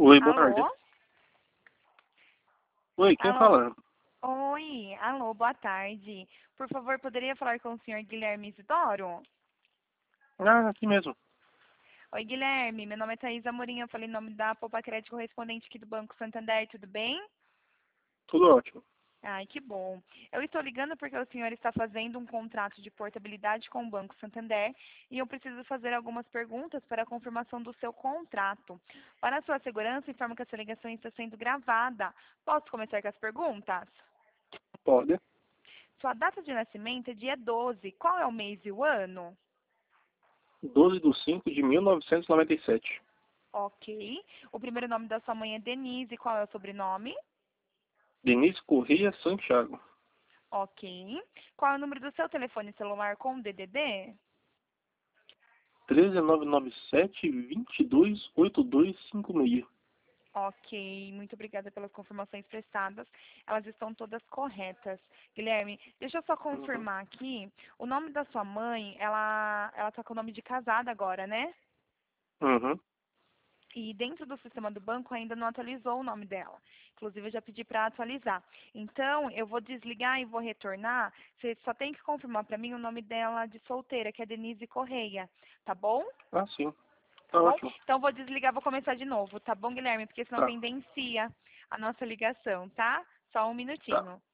Oi, boa tarde. Alô? Oi, quem Alô? fala? Oi, alô, boa tarde. Por favor, poderia falar com o senhor Guilherme Isidoro? Ah, aqui mesmo. Oi, Guilherme, meu nome é Thaís Amorim, eu falei em nome da Poupa Crédito correspondente aqui do Banco Santander, tudo bem? Tudo ótimo. Ai, que bom. Eu estou ligando porque o senhor está fazendo um contrato de portabilidade com o Banco Santander e eu preciso fazer algumas perguntas para a confirmação do seu contrato. Para a sua segurança, informo que essa ligação está sendo gravada. Posso começar com as perguntas? Pode. Sua data de nascimento é dia 12. Qual é o mês e o ano? 12/5/1997. Ok. O primeiro nome da sua mãe é Denise. Qual é o sobrenome? Denise Corrêa Santiago. Ok. Qual é o número do seu telefone celular com DDD? 13997-228256. Ok. Muito obrigada pelas confirmações prestadas. Elas estão todas corretas. Guilherme, deixa eu só Uhum. confirmar aqui. O nome da sua mãe, ela tá com o nome de casada agora, né? Uhum. E dentro do sistema do banco ainda não atualizou o nome dela. Inclusive, eu já pedi para atualizar. Então, eu vou desligar e vou retornar. Você só tem que confirmar para mim o nome dela de solteira, que é Denise Correia. Tá bom? Ah, sim. Tá Tá bom? ótimo. Então, vou desligar, vou começar de novo. Tá bom, Guilherme? Porque senão Tá, pendencia a nossa ligação, tá? Só um tá. minutinho.